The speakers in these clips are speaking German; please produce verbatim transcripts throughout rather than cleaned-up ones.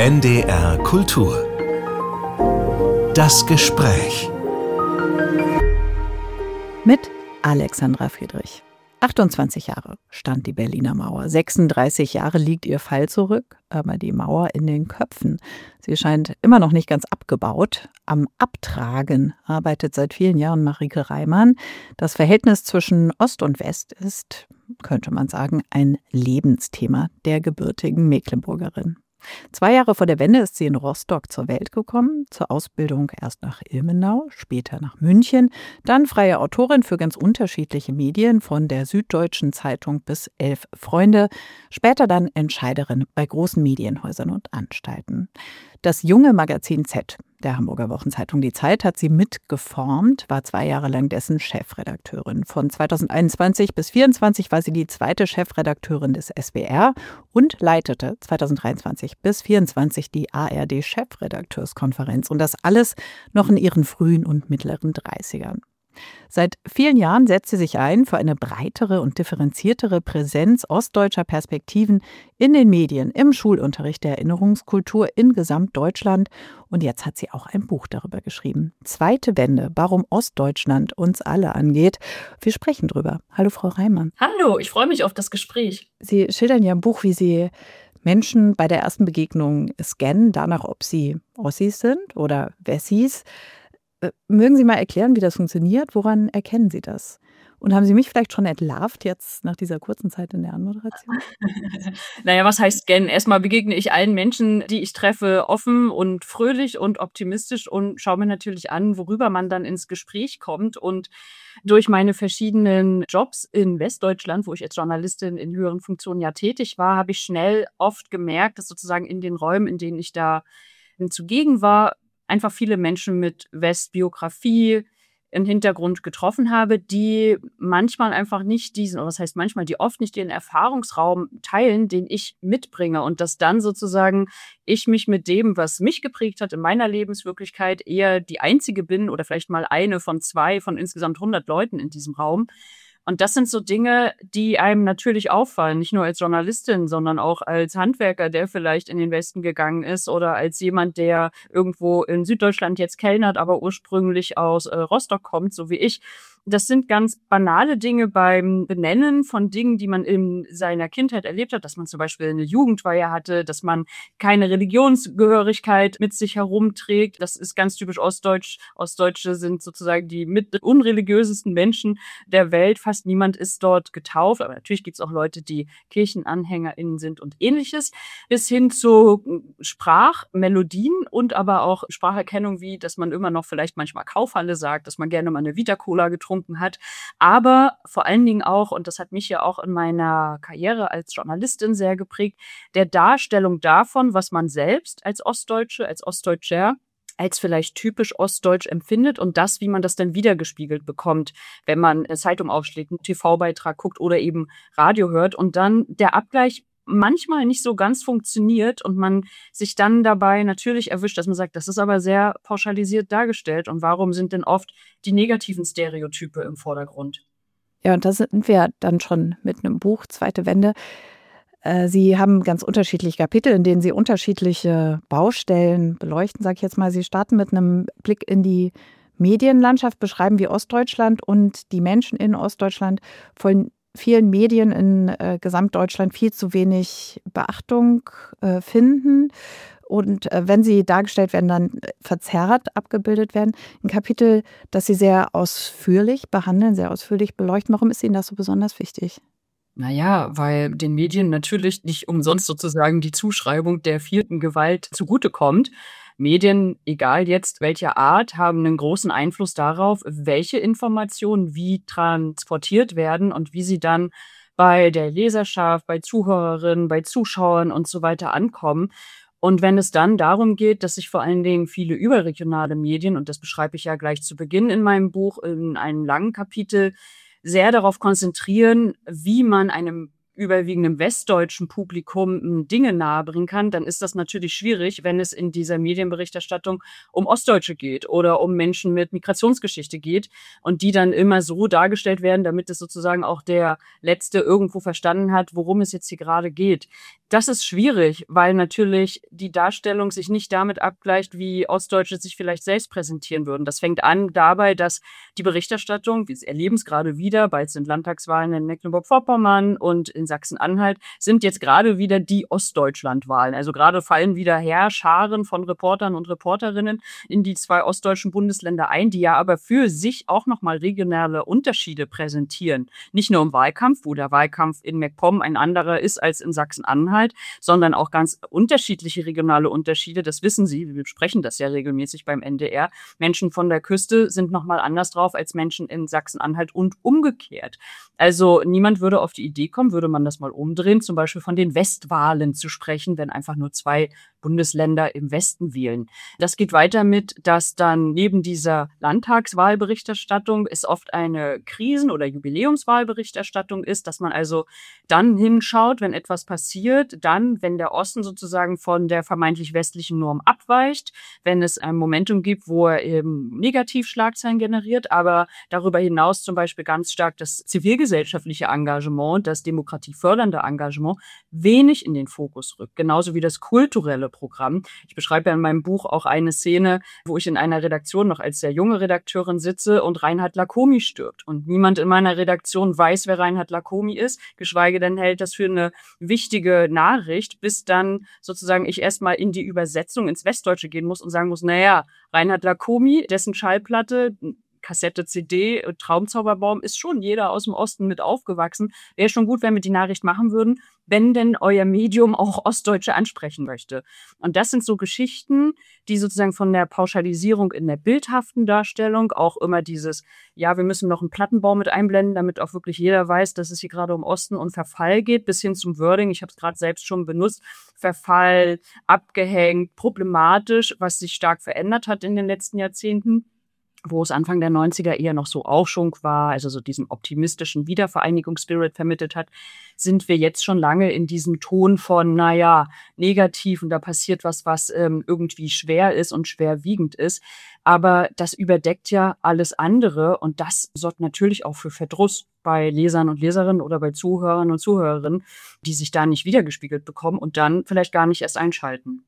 N D R Kultur. Das Gespräch. Mit Alexandra Friedrich. achtundzwanzig Jahre stand die Berliner Mauer. sechsunddreißig Jahre liegt ihr Fall zurück, aber die Mauer in den Köpfen. Sie scheint immer noch nicht ganz abgebaut. Am Abtragen arbeitet seit vielen Jahren Marieke Reimann. Das Verhältnis zwischen Ost und West ist, könnte man sagen, ein Lebensthema der gebürtigen Mecklenburgerin. Zwei Jahre vor der Wende ist sie in Rostock zur Welt gekommen, zur Ausbildung erst nach Ilmenau, später nach München, dann freie Autorin für ganz unterschiedliche Medien, von der Süddeutschen Zeitung bis Elf Freunde, später dann Entscheiderin bei großen Medienhäusern und Anstalten. Das junge Magazin Z der Hamburger Wochenzeitung Die Zeit hat sie mitgeformt, war zwei Jahre lang dessen Chefredakteurin. Von zweitausendeinundzwanzig bis zweitausendvierundzwanzig war sie die zweite Chefredakteurin des S W R und leitete zweitausenddreiundzwanzig bis zweitausendvierundzwanzig die A R D-Chefredakteurskonferenz. Und das alles noch in ihren frühen und mittleren Dreißigern. Seit vielen Jahren setzt sie sich ein für eine breitere und differenziertere Präsenz ostdeutscher Perspektiven in den Medien, im Schulunterricht der Erinnerungskultur in Gesamtdeutschland. Und jetzt hat sie auch ein Buch darüber geschrieben. Zweite Wende, warum Ostdeutschland uns alle angeht. Wir sprechen drüber. Hallo, Frau Reimann. Hallo, ich freue mich auf das Gespräch. Sie schildern ja im Buch, wie Sie Menschen bei der ersten Begegnung scannen, danach, ob sie Ossis sind oder Wessis. Mögen Sie mal erklären, wie das funktioniert? Woran erkennen Sie das? Und haben Sie mich vielleicht schon entlarvt jetzt nach dieser kurzen Zeit in der Anmoderation? Naja, was heißt scannen? Erstmal begegne ich allen Menschen, die ich treffe, offen und fröhlich und optimistisch und schaue mir natürlich an, worüber man dann ins Gespräch kommt. Und durch meine verschiedenen Jobs in Westdeutschland, wo ich als Journalistin in höheren Funktionen ja tätig war, habe ich schnell oft gemerkt, dass sozusagen in den Räumen, in denen ich da zugegen war, einfach viele Menschen mit Westbiografie im Hintergrund getroffen habe, die manchmal einfach nicht diesen, oder was heißt manchmal, die oft nicht den Erfahrungsraum teilen, den ich mitbringe. Und dass dann sozusagen ich mich mit dem, was mich geprägt hat in meiner Lebenswirklichkeit, eher die einzige bin oder vielleicht mal eine von zwei von insgesamt hundert Leuten in diesem Raum. Und das sind so Dinge, die einem natürlich auffallen, nicht nur als Journalistin, sondern auch als Handwerker, der vielleicht in den Westen gegangen ist oder als jemand, der irgendwo in Süddeutschland jetzt kellnert, aber ursprünglich aus äh, Rostock kommt, so wie ich. Das sind ganz banale Dinge beim Benennen von Dingen, die man in seiner Kindheit erlebt hat, dass man zum Beispiel eine Jugendweihe hatte, dass man keine Religionsgehörigkeit mit sich herumträgt. Das ist ganz typisch ostdeutsch. Ostdeutsche sind sozusagen die mit unreligiösesten Menschen der Welt. Fast niemand ist dort getauft. Aber natürlich gibt es auch Leute, die KirchenanhängerInnen sind und Ähnliches. Bis hin zu Sprachmelodien und aber auch Spracherkennung, wie dass man immer noch vielleicht manchmal Kaufhalle sagt, dass man gerne mal eine Vita-Cola getrunken hat, aber vor allen Dingen auch, und das hat mich ja auch in meiner Karriere als Journalistin sehr geprägt, der Darstellung davon, was man selbst als Ostdeutsche, als Ostdeutscher, als vielleicht typisch ostdeutsch empfindet und das, wie man das dann wiedergespiegelt bekommt, wenn man eine Zeitung aufschlägt, einen T V-Beitrag guckt oder eben Radio hört und dann der Abgleich manchmal nicht so ganz funktioniert und man sich dann dabei natürlich erwischt, dass man sagt, das ist aber sehr pauschalisiert dargestellt und warum sind denn oft die negativen Stereotype im Vordergrund? Ja, und da sind wir dann schon mit einem Buch, Zweite Wende. Sie haben ganz unterschiedliche Kapitel, in denen Sie unterschiedliche Baustellen beleuchten, sage ich jetzt mal. Sie starten mit einem Blick in die Medienlandschaft, beschreiben, wie Ostdeutschland und die Menschen in Ostdeutschland von vielen Medien in äh, Gesamtdeutschland viel zu wenig Beachtung äh, finden und äh, wenn sie dargestellt werden, dann verzerrt abgebildet werden. Ein Kapitel, das Sie sehr ausführlich behandeln, sehr ausführlich beleuchten. Warum ist Ihnen das so besonders wichtig? Naja, weil den Medien natürlich nicht umsonst sozusagen die Zuschreibung der vierten Gewalt zugutekommt. Medien, egal jetzt welcher Art, haben einen großen Einfluss darauf, welche Informationen wie transportiert werden und wie sie dann bei der Leserschaft, bei Zuhörerinnen, bei Zuschauern und so weiter ankommen. Und wenn es dann darum geht, dass sich vor allen Dingen viele überregionale Medien, und das beschreibe ich ja gleich zu Beginn in meinem Buch in einem langen Kapitel, sehr darauf konzentrieren, wie man einem überwiegenden westdeutschen Publikum Dinge nahebringen kann, dann ist das natürlich schwierig, wenn es in dieser Medienberichterstattung um Ostdeutsche geht oder um Menschen mit Migrationsgeschichte geht und die dann immer so dargestellt werden, damit es sozusagen auch der Letzte irgendwo verstanden hat, worum es jetzt hier gerade geht. Das ist schwierig, weil natürlich die Darstellung sich nicht damit abgleicht, wie Ostdeutsche sich vielleicht selbst präsentieren würden. Das fängt an dabei, dass die Berichterstattung, wir erleben es gerade wieder, bald sind Landtagswahlen in Mecklenburg-Vorpommern und in Sachsen-Anhalt, sind jetzt gerade wieder die Ostdeutschland-Wahlen. Also gerade fallen wieder Heerscharen von Reportern und Reporterinnen in die zwei ostdeutschen Bundesländer ein, die ja aber für sich auch nochmal regionale Unterschiede präsentieren. Nicht nur im Wahlkampf, wo der Wahlkampf in MacPom ein anderer ist als in Sachsen-Anhalt, sondern auch ganz unterschiedliche regionale Unterschiede. Das wissen Sie, wir besprechen das ja regelmäßig beim N D R. Menschen von der Küste sind nochmal anders drauf als Menschen in Sachsen-Anhalt und umgekehrt. Also niemand würde auf die Idee kommen, würde man das mal umdrehen, zum Beispiel von den Westwahlen zu sprechen, wenn einfach nur zwei Bundesländer im Westen wählen. Das geht weiter mit, dass dann neben dieser Landtagswahlberichterstattung es oft eine Krisen- oder Jubiläumswahlberichterstattung ist, dass man also dann hinschaut, wenn etwas passiert, dann, wenn der Osten sozusagen von der vermeintlich westlichen Norm abweicht, wenn es ein Momentum gibt, wo er eben Negativschlagzeilen generiert, aber darüber hinaus zum Beispiel ganz stark das zivilgesellschaftliche Engagement, das demokratiefördernde Engagement wenig in den Fokus rückt, genauso wie das kulturelle Programm. Ich beschreibe ja in meinem Buch auch eine Szene, wo ich in einer Redaktion noch als sehr junge Redakteurin sitze und Reinhard Lacomi stirbt. Und niemand in meiner Redaktion weiß, wer Reinhard Lacomi ist, geschweige denn hält das für eine wichtige Nachricht, bis dann sozusagen ich erstmal in die Übersetzung ins Westdeutsche gehen muss und sagen muss, naja, Reinhard Lacomi, dessen Schallplatte, Kassette, C D, Traumzauberbaum, ist schon jeder aus dem Osten mit aufgewachsen. Wäre schon gut, wenn wir die Nachricht machen würden, wenn denn euer Medium auch Ostdeutsche ansprechen möchte. Und das sind so Geschichten, die sozusagen von der Pauschalisierung in der bildhaften Darstellung auch immer dieses, ja, wir müssen noch einen Plattenbau mit einblenden, damit auch wirklich jeder weiß, dass es hier gerade um Osten und Verfall geht, bis hin zum Wording, ich habe es gerade selbst schon benutzt, Verfall, abgehängt, problematisch, was sich stark verändert hat in den letzten Jahrzehnten, wo es Anfang der neunziger eher noch so Aufschwung war, also so diesen optimistischen Wiedervereinigungsspirit vermittelt hat, sind wir jetzt schon lange in diesem Ton von, naja, negativ und da passiert was, was ähm, irgendwie schwer ist und schwerwiegend ist. Aber das überdeckt ja alles andere und das sorgt natürlich auch für Verdruss bei Lesern und Leserinnen oder bei Zuhörern und Zuhörerinnen, die sich da nicht wiedergespiegelt bekommen und dann vielleicht gar nicht erst einschalten.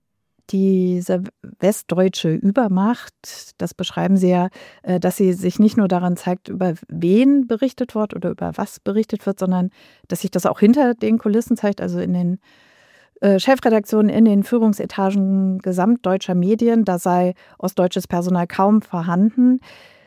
Diese westdeutsche Übermacht, das beschreiben Sie ja, dass sie sich nicht nur daran zeigt, über wen berichtet wird oder über was berichtet wird, sondern dass sich das auch hinter den Kulissen zeigt, also in den Chefredaktionen, in den Führungsetagen gesamtdeutscher Medien, da sei ostdeutsches Personal kaum vorhanden.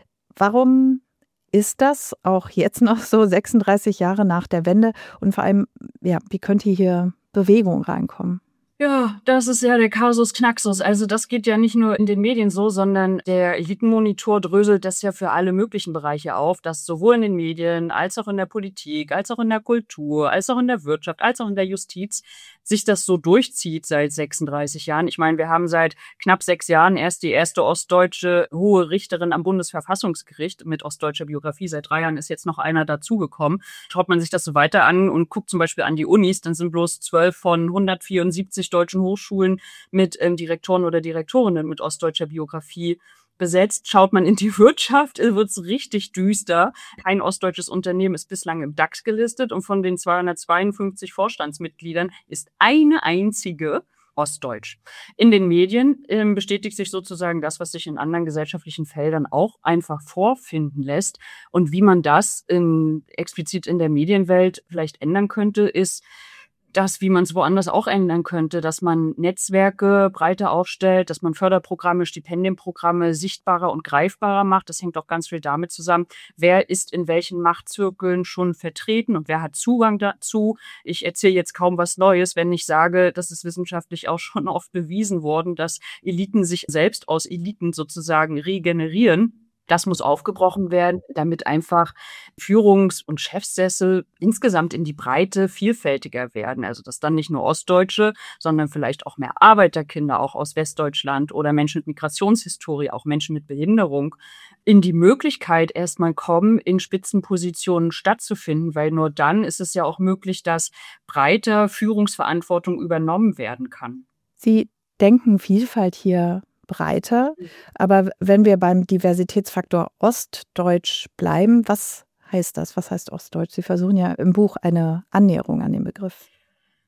Warum ist das auch jetzt noch so, sechsunddreißig Jahre nach der Wende? Und vor allem, ja, wie könnte hier Bewegung reinkommen? Ja, das ist ja der Kasus Knaxus. Also das geht ja nicht nur in den Medien so, sondern der Elitenmonitor dröselt das ja für alle möglichen Bereiche auf, dass sowohl in den Medien als auch in der Politik, als auch in der Kultur, als auch in der Wirtschaft, als auch in der Justiz sich das so durchzieht seit sechsunddreißig Jahren. Ich meine, wir haben seit knapp sechs Jahren erst die erste ostdeutsche hohe Richterin am Bundesverfassungsgericht mit ostdeutscher Biografie. Seit drei Jahren ist jetzt noch einer dazugekommen. Schaut man sich das so weiter an und guckt zum Beispiel an die Unis, dann sind bloß zwölf von hundertvierundsiebzig deutschen Hochschulen mit ähm, Direktoren oder Direktorinnen mit ostdeutscher Biografie besetzt. Schaut man in die Wirtschaft, wird es richtig düster. Kein ostdeutsches Unternehmen ist bislang im DAX gelistet und von den zweihundertzweiundfünfzig Vorstandsmitgliedern ist eine einzige ostdeutsch. In den Medien ähm, bestätigt sich sozusagen das, was sich in anderen gesellschaftlichen Feldern auch einfach vorfinden lässt. Und wie man das in, explizit in der Medienwelt vielleicht ändern könnte, ist das, wie man es woanders auch ändern könnte, dass man Netzwerke breiter aufstellt, dass man Förderprogramme, Stipendienprogramme sichtbarer und greifbarer macht. Das hängt auch ganz viel damit zusammen, wer ist in welchen Machtzirkeln schon vertreten und wer hat Zugang dazu. Ich erzähle jetzt kaum was Neues, wenn ich sage, das ist wissenschaftlich auch schon oft bewiesen worden, dass Eliten sich selbst aus Eliten sozusagen regenerieren. Das muss aufgebrochen werden, damit einfach Führungs- und Chefsessel insgesamt in die Breite vielfältiger werden. Also dass dann nicht nur Ostdeutsche, sondern vielleicht auch mehr Arbeiterkinder, auch aus Westdeutschland oder Menschen mit Migrationshistorie, auch Menschen mit Behinderung, in die Möglichkeit erstmal kommen, in Spitzenpositionen stattzufinden, weil nur dann ist es ja auch möglich, dass breiter Führungsverantwortung übernommen werden kann. Sie denken Vielfalt hier breiter. Aber wenn wir beim Diversitätsfaktor Ostdeutsch bleiben, was heißt das? Was heißt Ostdeutsch? Sie versuchen ja im Buch eine Annäherung an den Begriff.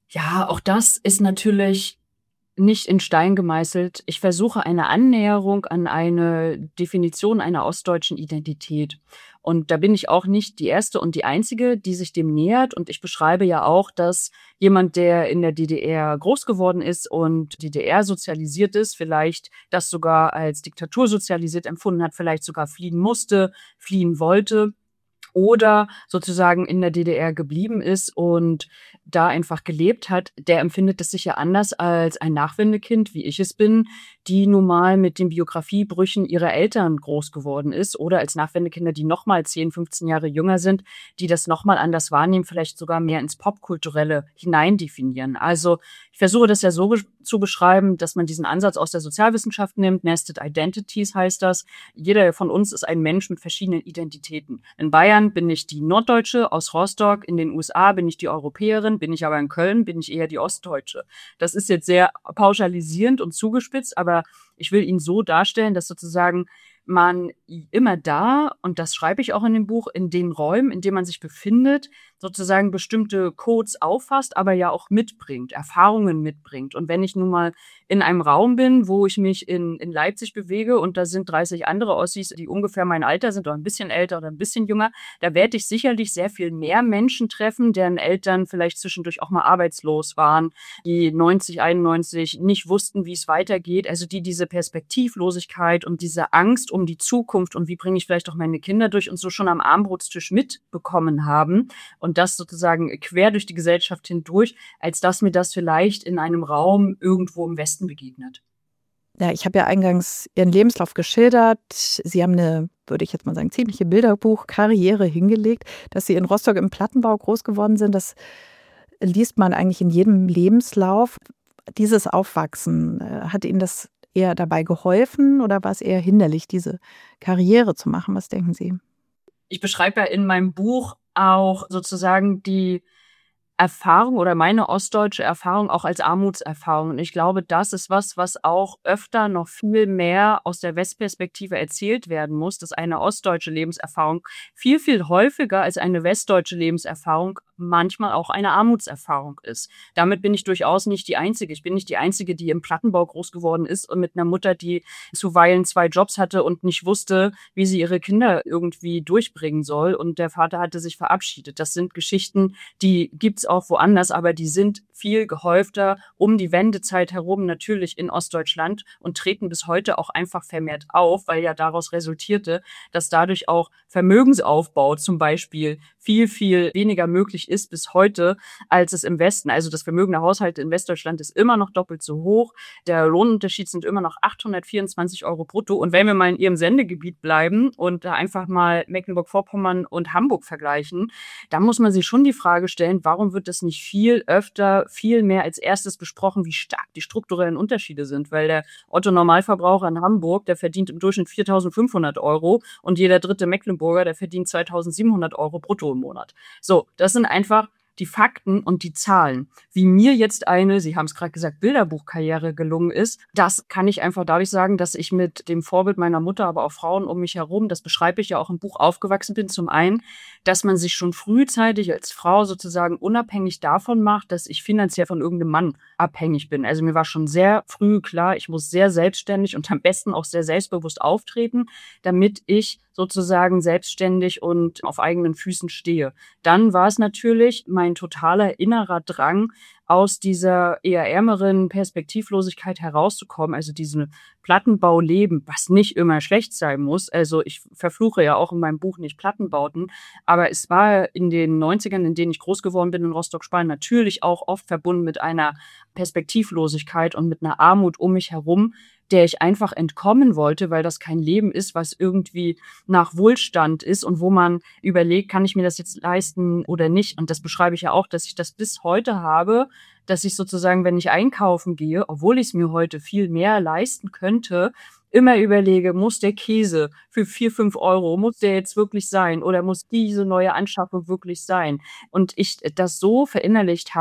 Ja, auch das ist natürlich nicht in Stein gemeißelt. Ich versuche eine Annäherung an eine Definition einer ostdeutschen Identität. Und da bin ich auch nicht die Erste und die Einzige, die sich dem nähert. Und ich beschreibe ja auch, dass jemand, der in der D D R groß geworden ist und D D R sozialisiert ist, vielleicht das sogar als Diktatur sozialisiert empfunden hat, vielleicht sogar fliehen musste, fliehen wollte, oder sozusagen in der D D R geblieben ist und da einfach gelebt hat, der empfindet das sicher anders als ein Nachwendekind, wie ich es bin, die nun mal mit den Biografiebrüchen ihrer Eltern groß geworden ist, oder als Nachwendekinder, die noch mal zehn, fünfzehn Jahre jünger sind, die das noch mal anders wahrnehmen, vielleicht sogar mehr ins Popkulturelle hineindefinieren. Also ich versuche das ja so be- zu beschreiben, dass man diesen Ansatz aus der Sozialwissenschaft nimmt. Nested Identities heißt das. Jeder von uns ist ein Mensch mit verschiedenen Identitäten. In Bayern bin ich die Norddeutsche aus Rostock, in den U S A bin ich die Europäerin, bin ich aber in Köln, bin ich eher die Ostdeutsche. Das ist jetzt sehr pauschalisierend und zugespitzt, aber ich will ihn so darstellen, dass sozusagen man immer da, und das schreibe ich auch in dem Buch, in den Räumen, in denen man sich befindet, sozusagen bestimmte Codes auffasst, aber ja auch mitbringt, Erfahrungen mitbringt. Und wenn ich nun mal in einem Raum bin, wo ich mich in, in Leipzig bewege und da sind dreißig andere Ossis, die ungefähr mein Alter sind oder ein bisschen älter oder ein bisschen jünger, da werde ich sicherlich sehr viel mehr Menschen treffen, deren Eltern vielleicht zwischendurch auch mal arbeitslos waren, die neunzig, einundneunzig nicht wussten, wie es weitergeht, also die diese Perspektivlosigkeit und diese Angst um die Zukunft und wie bringe ich vielleicht auch meine Kinder durch und so schon am Armbrotstisch mitbekommen haben und das sozusagen quer durch die Gesellschaft hindurch, als dass mir das vielleicht in einem Raum irgendwo im Westen begegnet. Ja, ich habe ja eingangs Ihren Lebenslauf geschildert. Sie haben eine, würde ich jetzt mal sagen, ziemliche Bilderbuchkarriere hingelegt. Dass Sie in Rostock im Plattenbau groß geworden sind, das liest man eigentlich in jedem Lebenslauf. Dieses Aufwachsen, äh, hat Ihnen das eher dabei geholfen oder war es eher hinderlich, diese Karriere zu machen? Was denken Sie? Ich beschreibe ja in meinem Buch auch sozusagen die Erfahrung oder meine ostdeutsche Erfahrung auch als Armutserfahrung. Und ich glaube, das ist was, was auch öfter noch viel mehr aus der Westperspektive erzählt werden muss, dass eine ostdeutsche Lebenserfahrung viel, viel häufiger als eine westdeutsche Lebenserfahrung manchmal auch eine Armutserfahrung ist. Damit bin ich durchaus nicht die Einzige. Ich bin nicht die Einzige, die im Plattenbau groß geworden ist und mit einer Mutter, die zuweilen zwei Jobs hatte und nicht wusste, wie sie ihre Kinder irgendwie durchbringen soll. Und der Vater hatte sich verabschiedet. Das sind Geschichten, die gibt's auch woanders, aber die sind viel gehäufter um die Wendezeit herum natürlich in Ostdeutschland und treten bis heute auch einfach vermehrt auf, weil ja daraus resultierte, dass dadurch auch Vermögensaufbau zum Beispiel viel, viel weniger möglich ist bis heute, als es im Westen. Also das Vermögen der Haushalte in Westdeutschland ist immer noch doppelt so hoch. Der Lohnunterschied sind immer noch achthundertvierundzwanzig Euro brutto. Und wenn wir mal in Ihrem Sendegebiet bleiben und da einfach mal Mecklenburg-Vorpommern und Hamburg vergleichen, dann muss man sich schon die Frage stellen, warum wird das nicht viel öfter, viel mehr als erstes besprochen, wie stark die strukturellen Unterschiede sind? Weil der Otto-Normalverbraucher in Hamburg, der verdient im Durchschnitt viertausendfünfhundert Euro und jeder dritte Mecklenburger, der verdient zweitausendsiebenhundert Euro brutto im Monat. So, das sind einfach die Fakten und die Zahlen. Wie mir jetzt eine, Sie haben es gerade gesagt, Bilderbuchkarriere gelungen ist, das kann ich einfach dadurch sagen, dass ich mit dem Vorbild meiner Mutter, aber auch Frauen um mich herum, das beschreibe ich ja auch im Buch, aufgewachsen bin. Zum einen, dass man sich schon frühzeitig als Frau sozusagen unabhängig davon macht, dass ich finanziell von irgendeinem Mann abhängig bin. Also mir war schon sehr früh klar, ich muss sehr selbstständig und am besten auch sehr selbstbewusst auftreten, damit ich sozusagen selbstständig und auf eigenen Füßen stehe. Dann war es natürlich mein totaler innerer Drang, aus dieser eher ärmeren Perspektivlosigkeit herauszukommen, also diesem Plattenbauleben, was nicht immer schlecht sein muss. Also ich verfluche ja auch in meinem Buch nicht Plattenbauten, aber es war in den neunzigern, in denen ich groß geworden bin in Rostock-Spalen, natürlich auch oft verbunden mit einer Perspektivlosigkeit und mit einer Armut um mich herum, der ich einfach entkommen wollte, weil das kein Leben ist, was irgendwie nach Wohlstand ist und wo man überlegt, kann ich mir das jetzt leisten oder nicht? Und das beschreibe ich ja auch, dass ich das bis heute habe, dass ich sozusagen, wenn ich einkaufen gehe, obwohl ich es mir heute viel mehr leisten könnte, immer überlege, muss der Käse für vier, fünf Euro, muss der jetzt wirklich sein oder muss diese neue Anschaffung wirklich sein? Und ich das so verinnerlicht habe,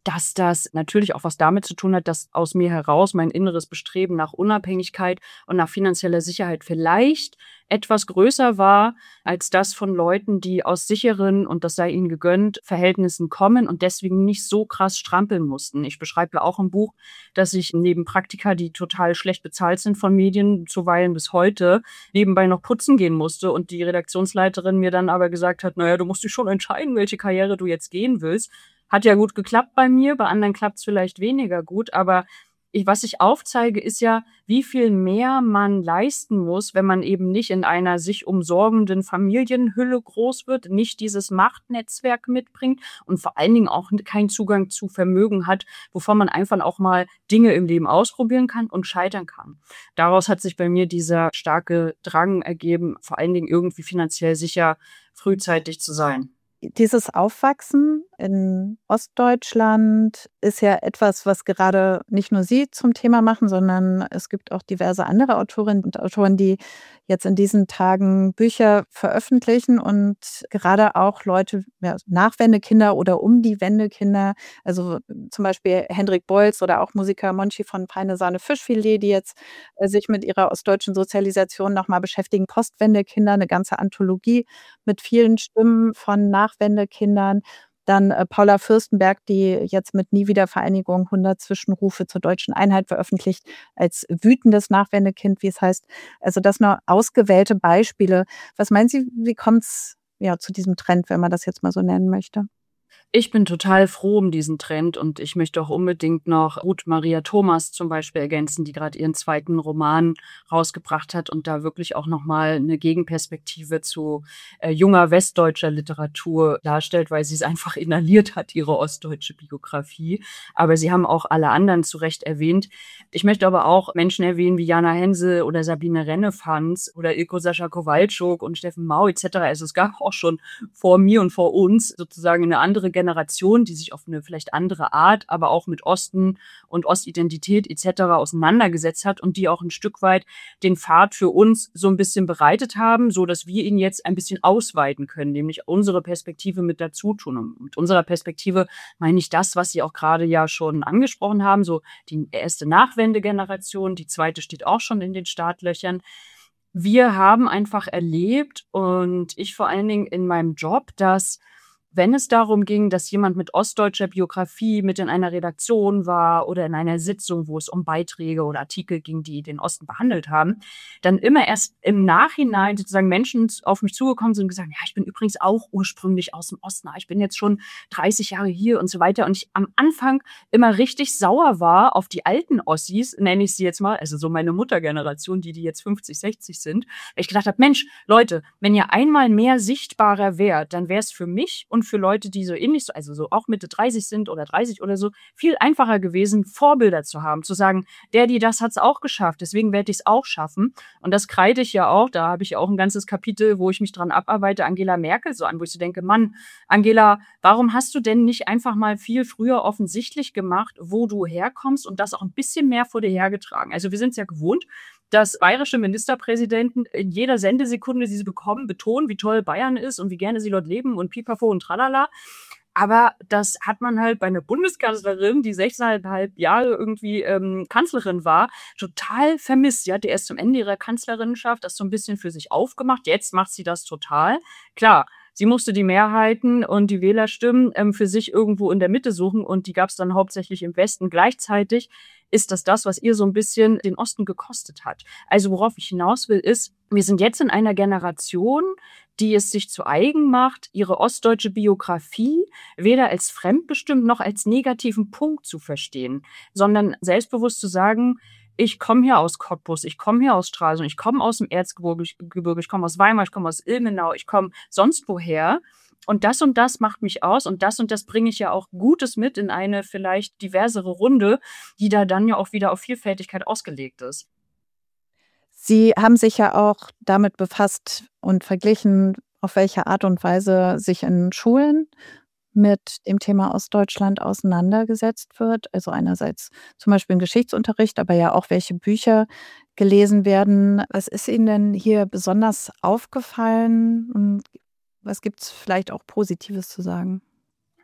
dass das natürlich auch was damit zu tun hat, dass aus mir heraus mein inneres Bestreben nach Unabhängigkeit und nach finanzieller Sicherheit vielleicht etwas größer war als das von Leuten, die aus sicheren, und das sei ihnen gegönnt, Verhältnissen kommen und deswegen nicht so krass strampeln mussten. Ich beschreibe ja auch im Buch, dass ich neben Praktika, die total schlecht bezahlt sind von Medien, zuweilen bis heute, nebenbei noch putzen gehen musste und die Redaktionsleiterin mir dann aber gesagt hat, naja, du musst dich schon entscheiden, welche Karriere du jetzt gehen willst. Hat ja gut geklappt bei mir, bei anderen klappt es vielleicht weniger gut, aber ich, was ich aufzeige, ist ja, wie viel mehr man leisten muss, wenn man eben nicht in einer sich umsorgenden Familienhülle groß wird, nicht dieses Machtnetzwerk mitbringt und vor allen Dingen auch keinen Zugang zu Vermögen hat, wovon man einfach auch mal Dinge im Leben ausprobieren kann und scheitern kann. Daraus hat sich bei mir dieser starke Drang ergeben, vor allen Dingen irgendwie finanziell sicher frühzeitig zu sein. Dieses Aufwachsen in Ostdeutschland ist ja etwas, was gerade nicht nur Sie zum Thema machen, sondern es gibt auch diverse andere Autorinnen und Autoren, die jetzt in diesen Tagen Bücher veröffentlichen und gerade auch Leute, ja, Nachwendekinder oder um die Wendekinder, also zum Beispiel Hendrik Bolz oder auch Musiker Monchi von Feine Sahne Fischfilet, die jetzt äh, sich mit ihrer ostdeutschen Sozialisation nochmal beschäftigen. Postwendekinder, eine ganze Anthologie mit vielen Stimmen von Nachwendekindern. Dann äh, Paula Fürstenberg, die jetzt mit Nie wieder Vereinigung hundert Zwischenrufe zur deutschen Einheit veröffentlicht, als wütendes Nachwendekind, wie es heißt. Also das nur ausgewählte Beispiele. Was meinen Sie, wie kommt es ja zu diesem Trend, wenn man das jetzt mal so nennen möchte? Ich bin total froh um diesen Trend und ich möchte auch unbedingt noch Ruth Maria Thomas zum Beispiel ergänzen, die gerade ihren zweiten Roman rausgebracht hat und da wirklich auch nochmal eine Gegenperspektive zu äh, junger westdeutscher Literatur darstellt, weil sie es einfach inhaliert hat, ihre ostdeutsche Biografie. Aber Sie haben auch alle anderen zu Recht erwähnt. Ich möchte aber auch Menschen erwähnen wie Jana Hense oder Sabine Rennefanz oder Ilko Sascha Kowalczuk und Steffen Mau et cetera. Also es gab auch schon vor mir und vor uns sozusagen eine andere Generation, die sich auf eine vielleicht andere Art, aber auch mit Osten und Ostidentität et cetera auseinandergesetzt hat und die auch ein Stück weit den Pfad für uns so ein bisschen bereitet haben, so dass wir ihn jetzt ein bisschen ausweiten können, nämlich unsere Perspektive mit dazu tun. Und mit unserer Perspektive meine ich das, was Sie auch gerade ja schon angesprochen haben, so die erste Nachwendegeneration, die zweite steht auch schon in den Startlöchern. Wir haben einfach erlebt und ich vor allen Dingen in meinem Job, dass wenn es darum ging, dass jemand mit ostdeutscher Biografie mit in einer Redaktion war oder in einer Sitzung, wo es um Beiträge oder Artikel ging, die den Osten behandelt haben, dann immer erst im Nachhinein sozusagen Menschen auf mich zugekommen sind und gesagt, ja, ich bin übrigens auch ursprünglich aus dem Osten, ich bin jetzt schon dreißig Jahre hier und so weiter. Und ich am Anfang immer richtig sauer war auf die alten Ossis, nenne ich sie jetzt mal, also so meine Muttergeneration, die die jetzt fünfzig, sechzig sind, weil ich gedacht habe, Mensch, Leute, wenn ihr einmal mehr sichtbarer wärt, dann wäre es für mich und für Leute, die so ähnlich, also so auch Mitte dreißig sind oder dreißig oder so, viel einfacher gewesen, Vorbilder zu haben, zu sagen, der, die das hat es auch geschafft, deswegen werde ich es auch schaffen. Und das kreide ich ja auch, da habe ich ja auch ein ganzes Kapitel, wo ich mich dran abarbeite, Angela Merkel so an, wo ich so denke, Mann, Angela, warum hast du denn nicht einfach mal viel früher offensichtlich gemacht, wo du herkommst und das auch ein bisschen mehr vor dir hergetragen? Also wir sind es ja gewohnt, dass bayerische Ministerpräsidenten in jeder Sendesekunde, die sie bekommen, betonen, wie toll Bayern ist und wie gerne sie dort leben und pipapo und tralala. Aber das hat man halt bei einer Bundeskanzlerin, die sechseinhalb Jahre irgendwie ähm, Kanzlerin war, total vermisst. Sie hatte erst zum Ende ihrer Kanzlerinnenschaft das so ein bisschen für sich aufgemacht. Jetzt macht sie das total. Klar, sie musste die Mehrheiten und die Wählerstimmen ähm, für sich irgendwo in der Mitte suchen und die gab es dann hauptsächlich im Westen. Gleichzeitig ist das das, was ihr so ein bisschen den Osten gekostet hat. Also worauf ich hinaus will, ist, wir sind jetzt in einer Generation, die es sich zu eigen macht, ihre ostdeutsche Biografie weder als fremdbestimmt noch als negativen Punkt zu verstehen, sondern selbstbewusst zu sagen, ich komme hier aus Cottbus, ich komme hier aus Stralsund, ich komme aus dem Erzgebirge, ich komme aus Weimar, ich komme aus Ilmenau, ich komme sonst woher. Und das und das macht mich aus und das und das bringe ich ja auch Gutes mit in eine vielleicht diversere Runde, die da dann ja auch wieder auf Vielfältigkeit ausgelegt ist. Sie haben sich ja auch damit befasst und verglichen, auf welche Art und Weise sich in Schulen mit dem Thema Ostdeutschland auseinandergesetzt wird. Also einerseits zum Beispiel im Geschichtsunterricht, aber ja auch welche Bücher gelesen werden. Was ist Ihnen denn hier besonders aufgefallen und was gibt es vielleicht auch Positives zu sagen?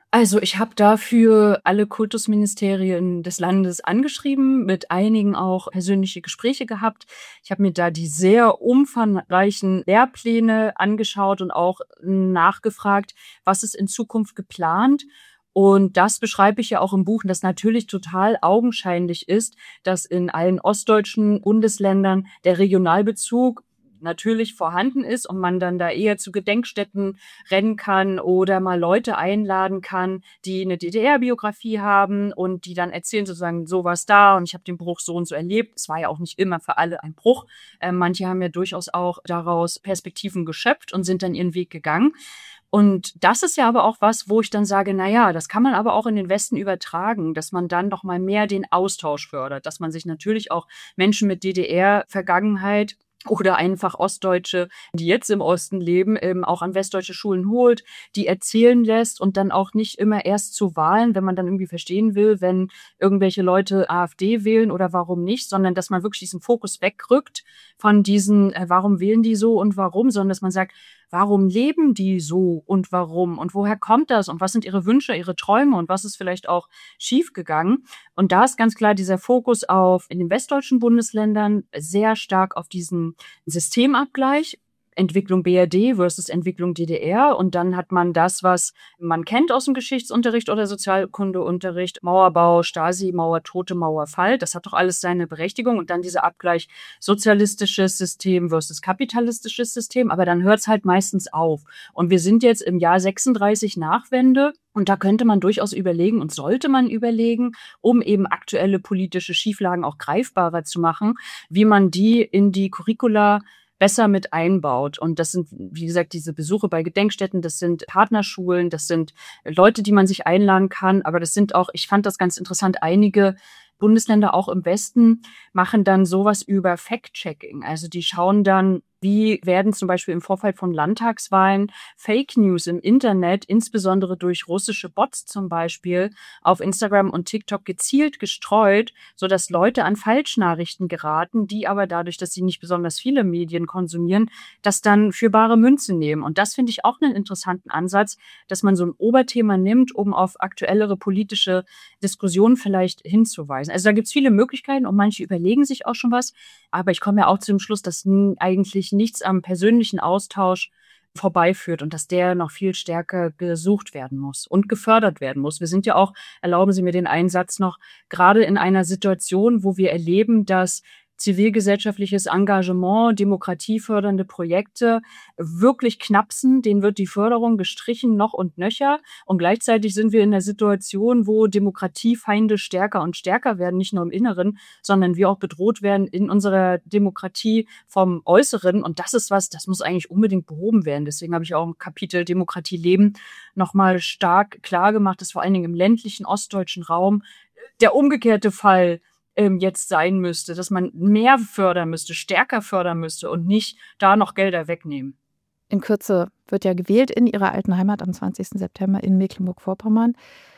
Also ich habe dafür alle Kultusministerien des Landes angeschrieben, mit einigen auch persönliche Gespräche gehabt. Ich habe mir da die sehr umfangreichen Lehrpläne angeschaut und auch nachgefragt, was ist in Zukunft geplant. Und das beschreibe ich ja auch im Buch, dass natürlich total augenscheinlich ist, dass in allen ostdeutschen Bundesländern der Regionalbezug natürlich vorhanden ist und man dann da eher zu Gedenkstätten rennen kann oder mal Leute einladen kann, die eine D D R-Biografie haben und die dann erzählen sozusagen, so war's da und ich habe den Bruch so und so erlebt. Es war ja auch nicht immer für alle ein Bruch. Äh, manche haben ja durchaus auch daraus Perspektiven geschöpft und sind dann ihren Weg gegangen. Und das ist ja aber auch was, wo ich dann sage, na ja, das kann man aber auch in den Westen übertragen, dass man dann noch mal mehr den Austausch fördert, dass man sich natürlich auch Menschen mit D D R-Vergangenheit oder einfach Ostdeutsche, die jetzt im Osten leben, ähm, auch an westdeutsche Schulen holt, die erzählen lässt und dann auch nicht immer erst zu Wahlen, wenn man dann irgendwie verstehen will, wenn irgendwelche Leute AfD wählen oder warum nicht, sondern dass man wirklich diesen Fokus wegrückt von diesen, äh, warum wählen die so und warum, sondern dass man sagt, warum leben die so und warum und woher kommt das und was sind ihre Wünsche, ihre Träume und was ist vielleicht auch schiefgegangen. Und da ist ganz klar dieser Fokus auf in den westdeutschen Bundesländern sehr stark auf diesen Systemabgleich. Entwicklung B R D versus Entwicklung D D R. Und dann hat man das, was man kennt aus dem Geschichtsunterricht oder Sozialkundeunterricht, Mauerbau, Stasi, Mauertote, Mauerfall. Das hat doch alles seine Berechtigung. Und dann dieser Abgleich sozialistisches System versus kapitalistisches System. Aber dann hört es halt meistens auf. Und wir sind jetzt im Jahr sechsunddreißig Nachwende. Und da könnte man durchaus überlegen und sollte man überlegen, um eben aktuelle politische Schieflagen auch greifbarer zu machen, wie man die in die Curricula besser mit einbaut. Und das sind, wie gesagt, diese Besuche bei Gedenkstätten, das sind Partnerschulen, das sind Leute, die man sich einladen kann. Aber das sind auch, ich fand das ganz interessant, einige Bundesländer auch im Westen machen dann sowas über Fact-Checking. Also die schauen dann, wie werden zum Beispiel im Vorfeld von Landtagswahlen Fake News im Internet, insbesondere durch russische Bots zum Beispiel, auf Instagram und TikTok gezielt gestreut, sodass Leute an Falschnachrichten geraten, die aber dadurch, dass sie nicht besonders viele Medien konsumieren, das dann für bare Münze nehmen. Und das finde ich auch einen interessanten Ansatz, dass man so ein Oberthema nimmt, um auf aktuellere politische Diskussionen vielleicht hinzuweisen. Also da gibt es viele Möglichkeiten und manche überlegen sich auch schon was. Aber ich komme ja auch zu dem Schluss, dass eigentlich nichts am persönlichen Austausch vorbeiführt und dass der noch viel stärker gesucht werden muss und gefördert werden muss. Wir sind ja auch, erlauben Sie mir den Einsatz noch, gerade in einer Situation, wo wir erleben, dass zivilgesellschaftliches Engagement, demokratiefördernde Projekte wirklich knapsen. Denen wird die Förderung gestrichen, noch und nöcher. Und gleichzeitig sind wir in der Situation, wo Demokratiefeinde stärker und stärker werden, nicht nur im Inneren, sondern wir auch bedroht werden in unserer Demokratie vom Äußeren. Und das ist was, das muss eigentlich unbedingt behoben werden. Deswegen habe ich auch im Kapitel Demokratie leben nochmal stark klar gemacht, dass vor allen Dingen im ländlichen ostdeutschen Raum der umgekehrte Fall jetzt sein müsste, dass man mehr fördern müsste, stärker fördern müsste und nicht da noch Gelder wegnehmen. In Kürze wird ja gewählt in Ihrer alten Heimat am zwanzigsten September in Mecklenburg-Vorpommern.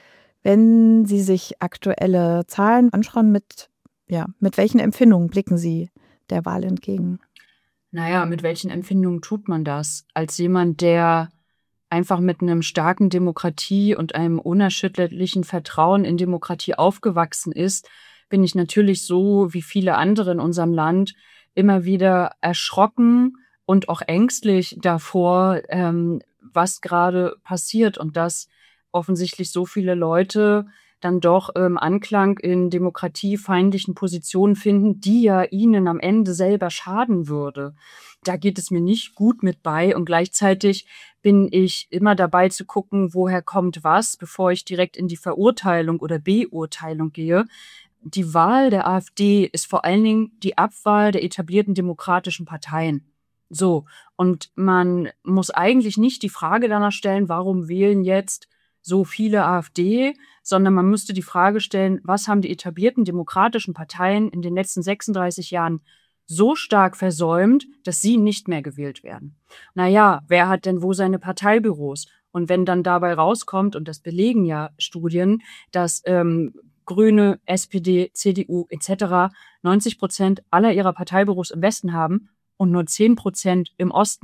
Wenn Sie sich aktuelle Zahlen anschauen, mit, ja, mit welchen Empfindungen blicken Sie der Wahl entgegen? Naja, mit welchen Empfindungen tut man das? Als jemand, der einfach mit einem starken Demokratie und einem unerschütterlichen Vertrauen in Demokratie aufgewachsen ist, bin ich natürlich so wie viele andere in unserem Land immer wieder erschrocken und auch ängstlich davor, ähm, was gerade passiert und dass offensichtlich so viele Leute dann doch ähm, Anklang in demokratiefeindlichen Positionen finden, die ja ihnen am Ende selber schaden würde. Da geht es mir nicht gut mit bei und gleichzeitig bin ich immer dabei zu gucken, woher kommt was, bevor ich direkt in die Verurteilung oder Beurteilung gehe. Die Wahl der AfD ist vor allen Dingen die Abwahl der etablierten demokratischen Parteien. So, und man muss eigentlich nicht die Frage danach stellen, warum wählen jetzt so viele AfD, sondern man müsste die Frage stellen, was haben die etablierten demokratischen Parteien in den letzten sechsunddreißig Jahren so stark versäumt, dass sie nicht mehr gewählt werden. Naja, wer hat denn wo seine Parteibüros? Und wenn dann dabei rauskommt, und das belegen ja Studien, dass ähm, Grüne, S P D, C D U et cetera neunzig Prozent aller ihrer Parteibüros im Westen haben und nur zehn Prozent im Osten,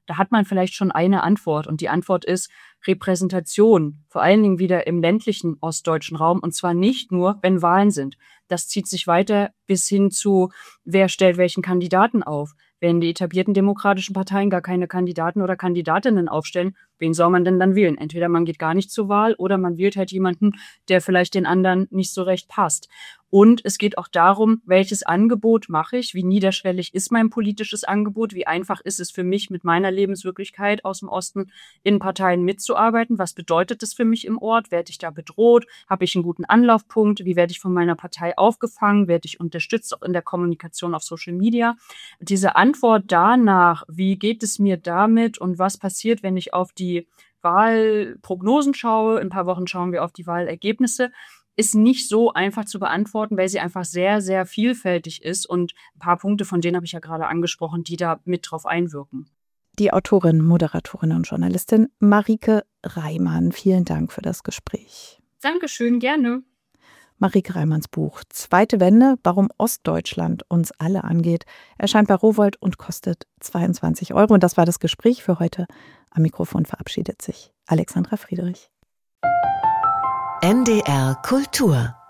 Da hat man vielleicht schon eine Antwort. Und die Antwort ist Repräsentation, vor allen Dingen wieder im ländlichen ostdeutschen Raum. Und zwar nicht nur, wenn Wahlen sind. Das zieht sich weiter bis hin zu, wer stellt welchen Kandidaten auf. Wenn die etablierten demokratischen Parteien gar keine Kandidaten oder Kandidatinnen aufstellen, wen soll man denn dann wählen? Entweder man geht gar nicht zur Wahl oder man wählt halt jemanden, der vielleicht den anderen nicht so recht passt. Und es geht auch darum, welches Angebot mache ich, wie niederschwellig ist mein politisches Angebot, wie einfach ist es für mich mit meiner Lebenswirklichkeit aus dem Osten in Parteien mitzuarbeiten, was bedeutet das für mich im Ort, werde ich da bedroht, habe ich einen guten Anlaufpunkt, wie werde ich von meiner Partei aufgefangen, werde ich unterstützt auch in der Kommunikation auf Social Media. Diese Antwort danach, wie geht es mir damit und was passiert, wenn ich auf die Wahlprognosen schaue, in ein paar Wochen schauen wir auf die Wahlergebnisse, ist nicht so einfach zu beantworten, weil sie einfach sehr, sehr vielfältig ist und ein paar Punkte, von denen habe ich ja gerade angesprochen, die da mit drauf einwirken. Die Autorin, Moderatorin und Journalistin Marike Reimann, vielen Dank für das Gespräch. Dankeschön, gerne. Marike Reimanns Buch Zweite Wende, warum Ostdeutschland uns alle angeht, erscheint bei Rowohlt und kostet zweiundzwanzig Euro. Und das war das Gespräch für heute. Am Mikrofon verabschiedet sich Alexandra Friedrich. N D R Kultur